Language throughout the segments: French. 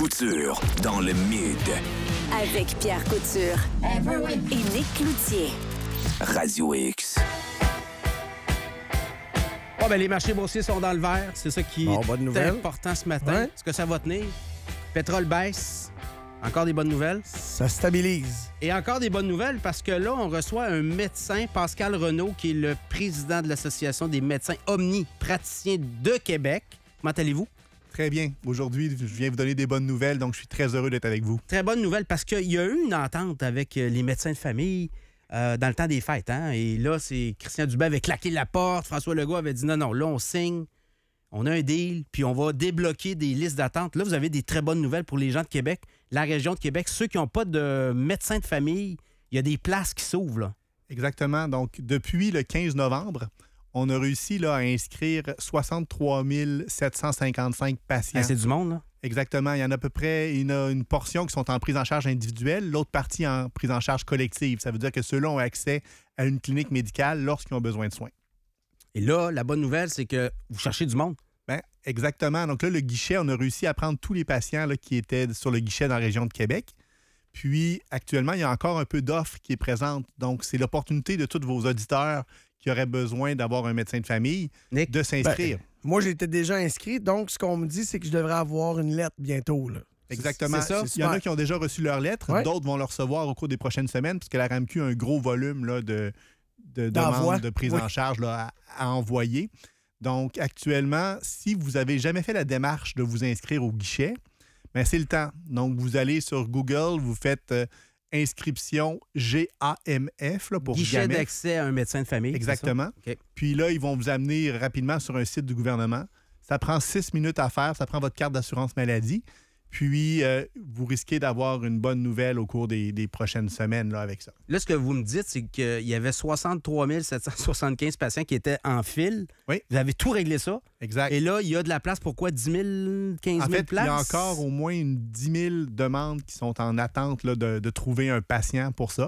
Couture dans le Mid. Avec Pierre Couture et Nick Cloutier. Radio X. Bon, ben, les marchés boursiers sont dans le vert. C'est ça qui est important ce matin. Ouais. Est-ce que ça va tenir? Pétrole baisse. Encore des bonnes nouvelles. Ça stabilise. Et encore des bonnes nouvelles parce que là, on reçoit un médecin, Pascal Renaud, qui est le président de l'Association des médecins omnipraticiens de Québec. Comment allez-vous? Très bien. Aujourd'hui, je viens vous donner des bonnes nouvelles, donc je suis très heureux d'être avec vous. Très bonne nouvelle parce qu'il y a eu une entente avec les médecins de famille dans le temps des fêtes. Hein? Et là, c'est Christian Dubé avait claqué la porte. François Legault avait dit non, là, on signe. On a un deal, puis on va débloquer des listes d'attente. Là, vous avez des très bonnes nouvelles pour les gens de Québec, la région de Québec. Ceux qui n'ont pas de médecin de famille, il y a des places qui s'ouvrent. Là. Exactement. Donc, depuis le 15 novembre, on a réussi là, à inscrire 63 755 patients. Ah, c'est du monde, là? Exactement. Il y en a à peu près une portion qui sont en prise en charge individuelle, l'autre partie en prise en charge collective. Ça veut dire que ceux-là ont accès à une clinique médicale lorsqu'ils ont besoin de soins. Et là, la bonne nouvelle, c'est que vous cherchez du monde. Bien, exactement. Donc là, le guichet, on a réussi à prendre tous les patients là, qui étaient sur le guichet dans la région de Québec. Puis, actuellement, il y a encore un peu d'offres qui est présente. Donc, c'est l'opportunité de tous vos auditeurs qui auraient besoin d'avoir un médecin de famille Nick? de s'inscrire. Moi, j'étais déjà inscrit, donc ce qu'on me dit, c'est que je devrais avoir une lettre bientôt. Là. Exactement. C'est ça? Il y en a qui ont déjà reçu leur lettre. Ouais. D'autres vont le recevoir au cours des prochaines semaines parce que la RAMQ a un gros volume là, de D'envoi. demandes de prise en charge là, à envoyer. Donc, actuellement, si vous n'avez jamais fait la démarche de vous inscrire au guichet, bien, c'est le temps. Donc, vous allez sur Google, vous faites inscription GAMF là, pour Guichet GAMF. d'accès à un médecin de famille. Exactement. C'est ça? OK. Puis là, ils vont vous amener rapidement sur un site du gouvernement. Ça prend 6 minutes à faire. Ça prend votre carte d'assurance maladie. Puis, vous risquez d'avoir une bonne nouvelle au cours des prochaines semaines là, avec ça. Là, ce que vous me dites, c'est qu'il y avait 63 775 patients qui étaient en file. Oui. Vous avez tout réglé ça. Exact. Et là, il y a de la place pour quoi? 10 000, 15 000 En fait, places? il y a encore au moins 10 000 demandes qui sont en attente là, de trouver un patient pour ça.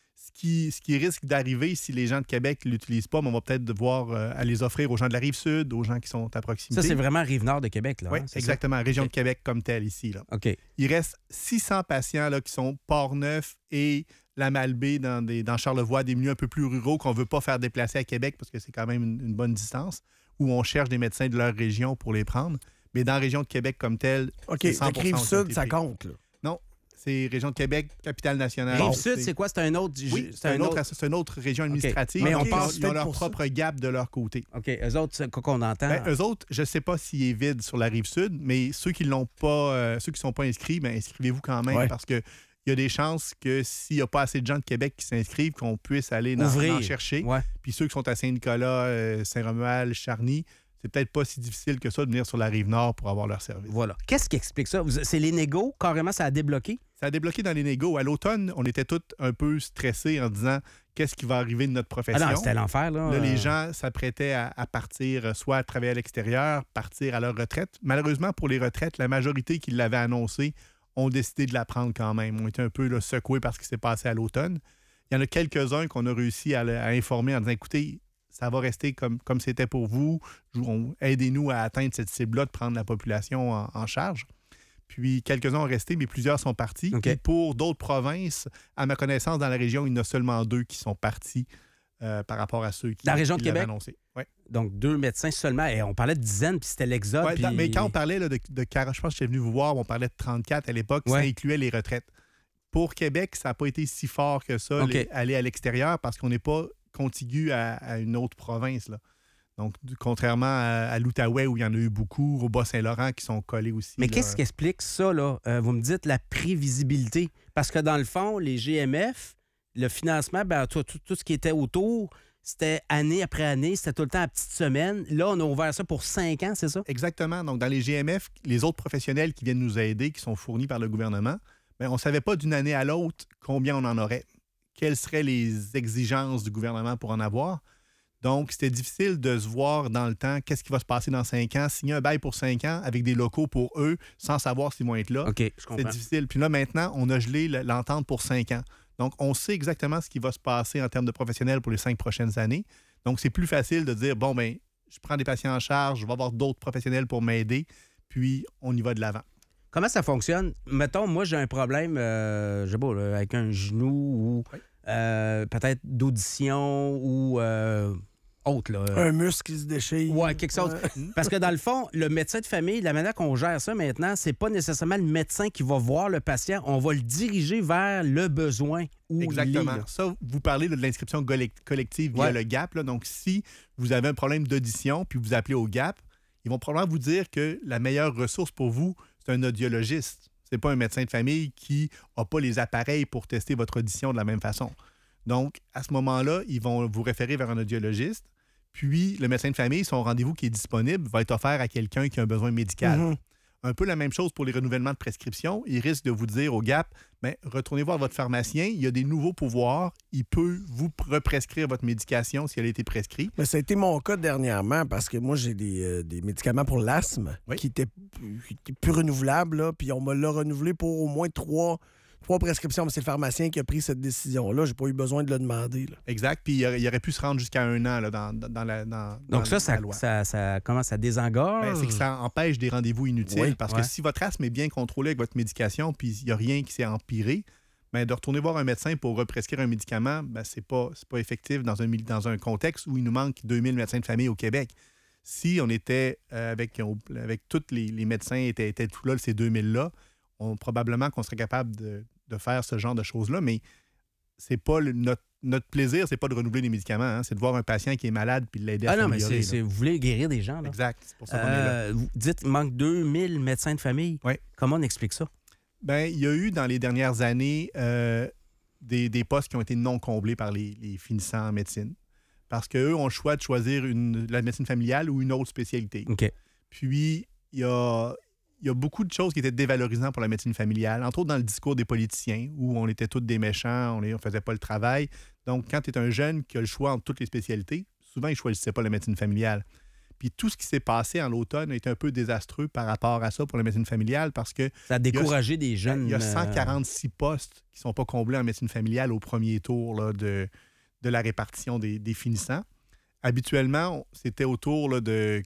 Ce qui risque d'arriver si les gens de Québec ne l'utilisent pas, mais on va peut-être devoir à les offrir aux gens de la Rive-Sud, aux gens qui sont à proximité. Ça, c'est vraiment Rive-Nord de Québec, là. Oui, hein, c'est exactement. ça? Région OK. de Québec comme telle ici. Là. OK. Il reste 600 patients là, qui sont Port-Neuf et la Malbaie dans Charlevoix, des milieux un peu plus ruraux qu'on ne veut pas faire déplacer à Québec parce que c'est quand même une bonne distance, où on cherche des médecins de leur région pour les prendre. Mais dans la région de Québec comme telle, OK, c'est la 100% Rive-Sud, ça pris. compte. Là. Non, c'est région de Québec, capitale nationale. Rive-Sud, c'est quoi? C'est un autre... Oui, c'est une autre région administrative. Mais on Ils passe ont peut-être leur pour propre gap de leur côté. OK. Eux autres, c'est quoi qu'on entend? Ben, eux autres, je ne sais pas s'il est vide sur la Rive-Sud, mais ceux qui l'ont pas, ceux qui ne sont pas inscrits, ben, inscrivez-vous quand même Ouais. parce que il y a des chances que s'il n'y a pas assez de gens de Québec qui s'inscrivent, qu'on puisse aller Ouvrir. en chercher. Ouais. Puis ceux qui sont à Saint-Nicolas, Saint-Romuald, Charny, c'est peut-être pas si difficile que ça de venir sur la Rive-Nord pour avoir leur service. Voilà. Qu'est-ce qui explique ça? C'est les négos? Carrément, ça a débloqué? Ça a débloqué dans les négos. À l'automne, on était tous un peu stressés en disant qu'est-ce qui va arriver de notre Ah profession. non, c'était l'enfer, là. Là, les gens s'apprêtaient à partir, soit à travailler à l'extérieur, partir à leur retraite. Malheureusement, pour les retraites, la majorité qui l'avaient annoncé ont décidé de la prendre quand même. On était un peu là, secoués par ce qui s'est passé à l'automne. Il y en a quelques-uns qu'on a réussi à informer en disant, écoutez, ça va rester comme c'était pour vous. Aidez-nous à atteindre cette cible-là, de prendre la population en charge. Puis, quelques-uns ont resté, mais plusieurs sont partis. OK. Et pour d'autres provinces, à ma connaissance, dans la région, il y en a seulement 2 qui sont partis par rapport à ceux qui Dans la région de l'avaient Québec? annoncé. Ouais. Donc, 2 médecins seulement. Et on parlait de dizaines, puis c'était l'exode. Ouais, puis- mais quand on parlait là, de 40, je pense que j'étais venu vous voir, on parlait de 34 à l'époque, Ouais. ça incluait les retraites. Pour Québec, ça n'a pas été si fort que ça, OK. aller à l'extérieur, parce qu'on n'est pas contigu à une autre province. Là. Donc, contrairement à l'Outaouais, où il y en a eu beaucoup, au Bas-Saint-Laurent, qui sont collés aussi. Mais là. qu'est-ce qui explique ça, là? Vous me dites la prévisibilité. Parce que dans le fond, les GMF, le financement, ben, tout ce qui était autour, c'était année après année, c'était tout le temps à petite semaine. Là, on a ouvert ça pour 5 ans, c'est ça? Exactement. Donc, dans les GMF, les autres professionnels qui viennent nous aider, qui sont fournis par le gouvernement, bien, on ne savait pas d'une année à l'autre combien on en aurait. Quelles seraient les exigences du gouvernement pour en avoir? Donc, c'était difficile de se voir dans le temps qu'est-ce qui va se passer dans 5 ans, signer un bail pour 5 ans avec des locaux pour eux sans savoir s'ils vont être là. OK, je C'est comprends. difficile. Puis là, maintenant, on a gelé l'entente pour 5 ans. Donc, on sait exactement ce qui va se passer en termes de professionnels pour les 5 prochaines années. Donc, c'est plus facile de dire, bon, ben, je prends des patients en charge, je vais avoir d'autres professionnels pour m'aider, puis on y va de l'avant. Comment ça fonctionne? Mettons, moi, j'ai un problème, je sais pas, là, avec un genou ou peut-être d'audition ou autre. Là. Un muscle qui se déchire. Ouais, quelque chose. Parce que dans le fond, le médecin de famille, la manière qu'on gère ça maintenant, c'est pas nécessairement le médecin qui va voir le patient. On va le diriger vers le besoin où Exactement. il est. Là. Ça, vous parlez là, de l'inscription collective via le GAP. Là. Donc, si vous avez un problème d'audition puis vous appelez au GAP, ils vont probablement vous dire que la meilleure ressource pour vous, c'est un audiologiste. C'est pas un médecin de famille qui n'a pas les appareils pour tester votre audition de la même façon. Donc, à ce moment-là, ils vont vous référer vers un audiologiste. Puis, le médecin de famille, son rendez-vous qui est disponible, va être offert à quelqu'un qui a un besoin médical. Mhm. Un peu la même chose pour les renouvellements de prescription. Il risque de vous dire au GAP, bien, retournez voir votre pharmacien, il y a des nouveaux pouvoirs, il peut vous represcrire votre médication si elle a été prescrite. Mais ça a été mon cas dernièrement parce que moi, j'ai des médicaments pour l'asthme qui étaient plus renouvelables. Là, puis on me l'a renouvelé pour au moins trois prescriptions. Mais c'est le pharmacien qui a pris cette décision-là. J'ai pas eu besoin de le demander. Là. Exact. Puis il aurait pu se rendre jusqu'à 1 an là, dans la Donc la loi. ça commence à désengorge. Ben, c'est que ça empêche des rendez-vous inutiles. Oui, parce que si votre asthme est bien contrôlé avec votre médication puis il n'y a rien qui s'est empiré, ben, de retourner voir un médecin pour represcrire un médicament, ben, c'est pas effectif dans un contexte où il nous manque 2000 médecins de famille au Québec. Si on était avec tous les médecins étaient tout là, ces 2000-là, probablement qu'on serait capable de faire ce genre de choses-là, mais c'est pas notre plaisir, c'est pas de renouveler les médicaments, hein, c'est de voir un patient qui est malade puis de l'aider à s'améliorer. Non, mais vous voulez guérir des gens. Là. Exact, c'est pour ça qu'on est là. Vous dites qu'il manque 2000 médecins de famille. Oui. Comment on explique ça? Bien, il y a eu dans les dernières années des postes qui ont été non comblés par les finissants en médecine parce qu'eux ont le choix de choisir la médecine familiale ou une autre spécialité. OK. Puis, il y a beaucoup de choses qui étaient dévalorisantes pour la médecine familiale, entre autres dans le discours des politiciens, où on était tous des méchants, on ne faisait pas le travail. Donc, quand tu es un jeune qui a le choix entre toutes les spécialités, souvent, il ne choisissait pas la médecine familiale. Puis tout ce qui s'est passé en l'automne est un peu désastreux par rapport à ça pour la médecine familiale parce que... Ça a découragé des jeunes. Il y a 146 postes qui ne sont pas comblés en médecine familiale au premier tour là, de la répartition des finissants. Habituellement, c'était autour là, de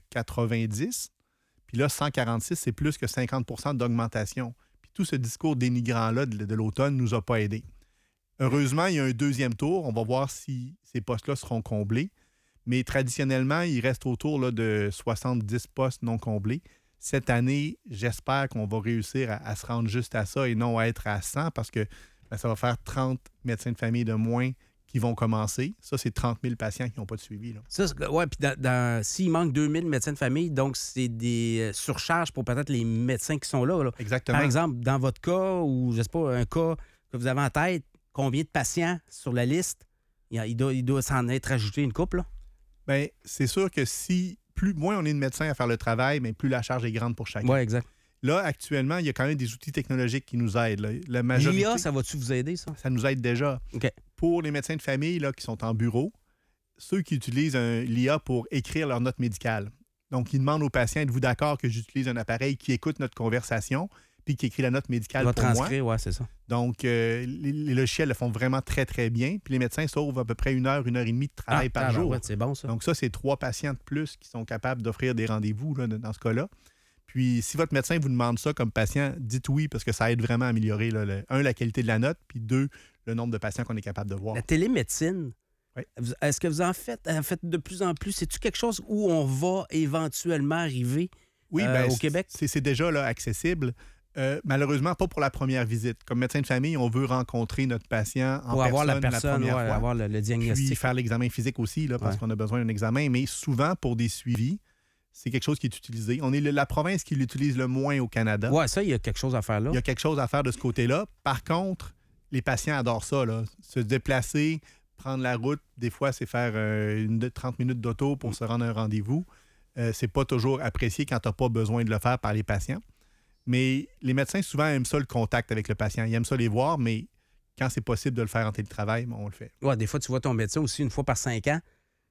90. Puis là, 146, c'est plus que 50 d'augmentation. Puis tout ce discours dénigrant-là de l'automne ne nous a pas aidés. Heureusement, il y a un deuxième tour. On va voir si ces postes-là seront comblés. Mais traditionnellement, il reste autour là, de 70 postes non comblés. Cette année, j'espère qu'on va réussir à se rendre juste à ça et non à être à 100 parce que ça va faire 30 médecins de famille de moins qui vont commencer. Ça, c'est 30 000 patients qui n'ont pas de suivi. Oui, puis s'il manque 2000 médecins de famille, donc c'est des surcharges pour peut-être les médecins qui sont là. Exactement. Par exemple, dans votre cas, ou je sais pas, un cas que vous avez en tête, combien de patients sur la liste? Il doit s'en être ajouté une couple, là? Bien, c'est sûr que moins on est de médecins à faire le travail, mais plus la charge est grande pour chacun. Oui, exact. Là, actuellement, il y a quand même des outils technologiques qui nous aident. Là. La majorité, L'IA, ça va-tu vous aider, ça? Ça nous aide déjà. OK. Pour les médecins de famille là, qui sont en bureau, ceux qui utilisent l'IA pour écrire leur note médicale. Donc, ils demandent aux patients, êtes-vous d'accord que j'utilise un appareil qui écoute notre conversation puis qui écrit la note médicale pour transcrire, moi? Oui, c'est ça. Donc, les logiciels le font vraiment très, très bien. Puis les médecins sauvent à peu près 1 heure et demie de travail par jour. Ouais, c'est bon, ça. Donc, ça, c'est 3 patients de plus qui sont capables d'offrir des rendez-vous là, dans ce cas-là. Puis, si votre médecin vous demande ça comme patient, dites oui parce que ça aide vraiment à améliorer, là, la qualité de la note, puis 2, le nombre de patients qu'on est capable de voir. La télémédecine, oui. Est-ce que vous en faites de plus en plus? C'est-tu quelque chose où on va éventuellement arriver au Québec? C'est déjà là, accessible. Malheureusement, pas pour la première visite. Comme médecin de famille, on veut rencontrer notre patient en pour avoir la personne première fois. Avoir le diagnostic. Puis faire l'examen physique aussi, là, parce qu'on a besoin d'un examen. Mais souvent, pour des suivis, c'est quelque chose qui est utilisé. On est la province qui l'utilise le moins au Canada. Oui, ça, il y a quelque chose à faire là. Il y a quelque chose à faire de ce côté-là. Par contre, les patients adorent ça. Là. Se déplacer, prendre la route, des fois, c'est faire 30 minutes d'auto pour se rendre à un rendez-vous. C'est pas toujours apprécié quand tu n'as pas besoin de le faire par les patients. Mais les médecins, souvent, aiment ça, le contact avec le patient. Ils aiment ça les voir, mais quand c'est possible de le faire en télétravail, on le fait. Oui, des fois, tu vois ton médecin aussi une fois par 5 ans.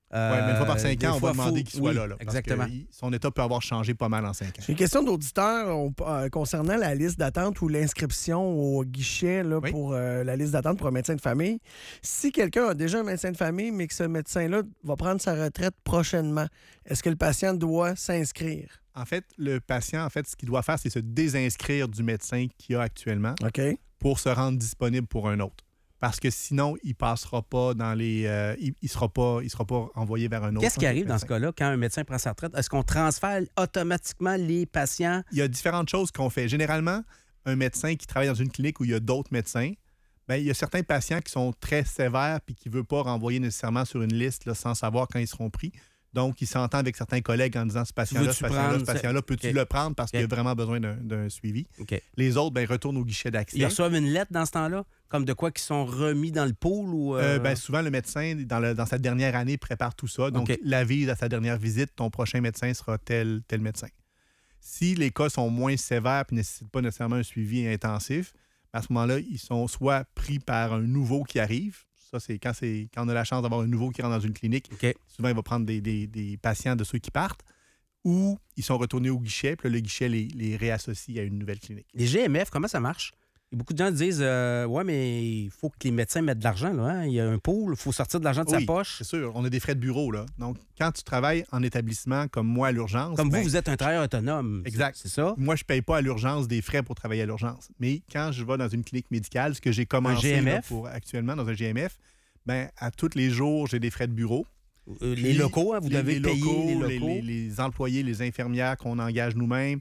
Oui, mais une fois par 5 ans, on va demander qu'il soit oui, là. Exactement. Parce que son état peut avoir changé pas mal en 5 ans. J'ai une question d'auditeur concernant la liste d'attente ou l'inscription au guichet là, Oui. pour la liste d'attente pour un médecin de famille. Si quelqu'un a déjà un médecin de famille, mais que ce médecin-là va prendre sa retraite prochainement, est-ce que le patient doit s'inscrire? En fait, le patient, ce qu'il doit faire, c'est se désinscrire du médecin qu'il a actuellement OK. pour se rendre disponible pour un autre. Parce que sinon, il passera pas dans les. Il sera pas envoyé vers un autre. Qu'est-ce qui arrive dans médecin. ce cas-là quand un médecin prend sa retraite? Est-ce qu'on transfère automatiquement les patients? Il y a différentes choses qu'on fait. Généralement, un médecin qui travaille dans une clinique où il y a d'autres médecins, bien, il y a certains patients qui sont très sévères et qui ne veulent pas renvoyer nécessairement sur une liste là, sans savoir quand ils seront pris. Donc, il s'entend avec certains collègues en disant ce patient-là, peux-tu le prendre parce qu'il a vraiment besoin d'un suivi. OK. Les autres, bien, retournent au guichet d'accès. Ils reçoivent une lettre dans ce temps-là? Comme de quoi qui sont remis dans le pool? Ou, Ben, souvent, le médecin, dans sa dernière année, prépare tout ça. Donc, OK. l'avise à sa dernière visite, ton prochain médecin sera tel médecin. Si les cas sont moins sévères et ne nécessitent pas nécessairement un suivi intensif, à ce moment-là, ils sont soit pris par un nouveau qui arrive. Ça, c'est quand on a la chance d'avoir un nouveau qui rentre dans une clinique. OK. Souvent, il va prendre des patients de ceux qui partent. Ou ils sont retournés au guichet, puis là, le guichet les réassocie à une nouvelle clinique. Les GMF, comment ça marche? Et beaucoup de gens disent ouais, mais il faut que les médecins mettent de l'argent. Là, hein? Il y a un pool, il faut sortir de l'argent de sa poche. C'est sûr. On a des frais de bureau. Là. Donc, quand tu travailles en établissement comme moi à l'urgence. Comme vous êtes un travailleur autonome. Exact. C'est ça? Moi, je ne paye pas à l'urgence des frais pour travailler à l'urgence. Mais quand je vais dans une clinique médicale, ce que j'ai commencé là, actuellement dans un GMF, ben, à tous les jours, j'ai des frais de bureau. Les locaux, hein, vous devez payer les locaux. Les employés, les infirmières qu'on engage nous-mêmes.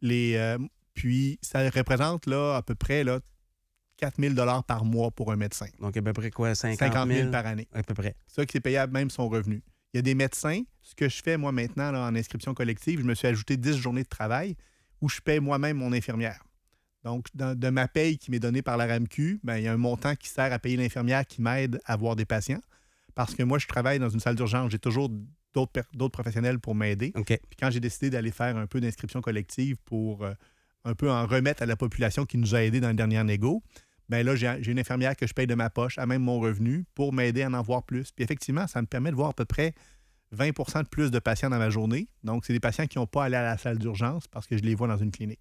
Puis, ça représente là, à peu près là, 4 000 $ par mois pour un médecin. Donc, à peu près quoi? 50 000 par année. À peu près. Ça qui est payable même son revenu. Il y a des médecins, ce que je fais moi maintenant là, en inscription collective, je me suis ajouté 10 journées de travail où je paye moi-même mon infirmière. Donc, de ma paye qui m'est donnée par la RAMQ, ben, il y a un montant qui sert à payer l'infirmière qui m'aide à voir des patients. Parce que moi, je travaille dans une salle d'urgence, j'ai toujours d'autres professionnels pour m'aider. OK. Puis quand j'ai décidé d'aller faire un peu d'inscription collective pour un peu en remettre à la population qui nous a aidés dans le dernier négo, bien là, j'ai une infirmière que je paye de ma poche, à même mon revenu, pour m'aider à en voir plus. Puis effectivement, ça me permet de voir à peu près 20 % de plus de patients dans ma journée. Donc, c'est des patients qui n'ont pas à aller à la salle d'urgence parce que je les vois dans une clinique.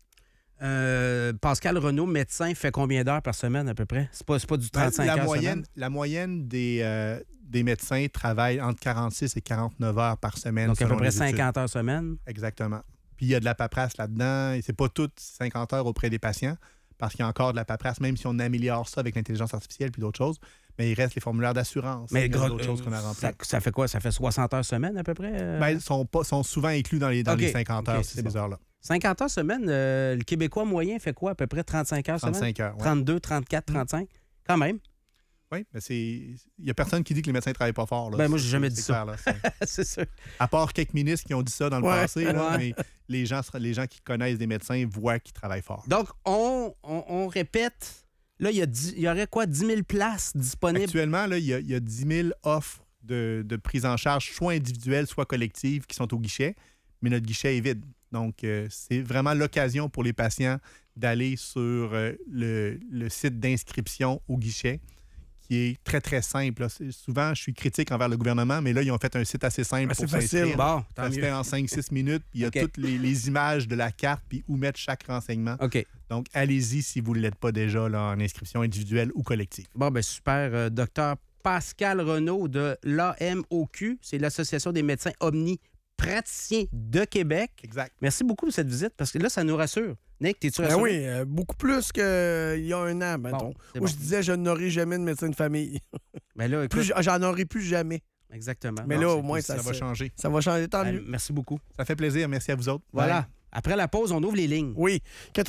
Pascal Renaud, médecin, fait combien d'heures par semaine à peu près? C'est pas du 35 heures semaine? La moyenne des médecins travaillent entre 46 et 49 heures par semaine. Donc, à peu selon près les études. 50 heures semaine? Exactement. Puis, il y a de la paperasse là-dedans. Et c'est pas toutes 50 heures auprès des patients parce qu'il y a encore de la paperasse, même si on améliore ça avec l'intelligence artificielle puis d'autres choses. Mais il reste les formulaires d'assurance. Mais d'autres choses qu'on a remplies. Ça fait quoi? Ça fait 60 heures semaine à peu près? Ben, ils sont souvent inclus dans les 50 heures, ces heures-là. 50 heures semaine, le Québécois moyen fait quoi? À peu près 35 heures semaine? 35 heures, ouais. 32, 34, 35? Quand même. Oui, mais il n'y a personne qui dit que les médecins ne travaillent pas fort. Là. Ben moi, j'ai jamais dit ça. Clair, là, c'est sûr. À part quelques ministres qui ont dit ça dans le passé, là, mais les gens qui connaissent des médecins voient qu'ils travaillent fort. Donc, on répète, là, il y aurait quoi? 10 000 places disponibles? Actuellement, là, il y a 10 000 offres de prise en charge, soit individuelles, soit collectives, qui sont au guichet, mais notre guichet est vide. Donc, c'est vraiment l'occasion pour les patients d'aller sur le site d'inscription au guichet, qui est très, très simple. Là. Souvent, je suis critique envers le gouvernement, mais là, ils ont fait un site assez simple pour s'inscrire. Bon, ça se fait en 5-6 minutes, puis il y a toutes les images de la carte, puis où mettre chaque renseignement. OK. Donc, allez-y si vous ne l'êtes pas déjà là, en inscription individuelle ou collective. Bon, ben super. Docteur Pascal Renaud de l'AMOQ, c'est l'Association des médecins omnipraticiens de Québec. Exact. Merci beaucoup pour cette visite, parce que là, ça nous rassure. Nick, t'es-tu rassuré? Ben oui, beaucoup plus qu'il y a un an, mettons. Où je disais, je n'aurai jamais de médecin de famille. Ben là, écoute, J'en aurai plus jamais. Exactement. Mais là, au moins, ça va changer. Ça va changer, tant mieux. Merci beaucoup. Ça fait plaisir. Merci à vous autres. Voilà. Bye. Après la pause, on ouvre les lignes. Oui,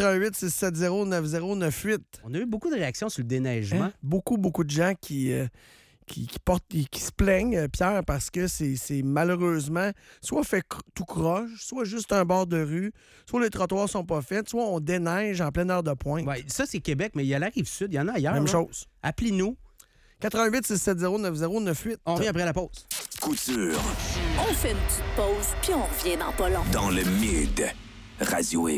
88-670-9098. On a eu beaucoup de réactions sur le déneigement. Hein? Beaucoup de gens qui se plaignent, Pierre, parce que c'est malheureusement soit fait tout croche, soit juste un bord de rue, soit les trottoirs sont pas faits, soit on déneige en pleine heure de pointe. Ouais, ça, c'est Québec, mais il y a la Rive-Sud, il y en a ailleurs. Même là. chose. Appelez-nous. 88-670-9098. On revient après la pause. Couture On fait une petite pause, puis on revient dans pas long. dans le Mid. Radio X.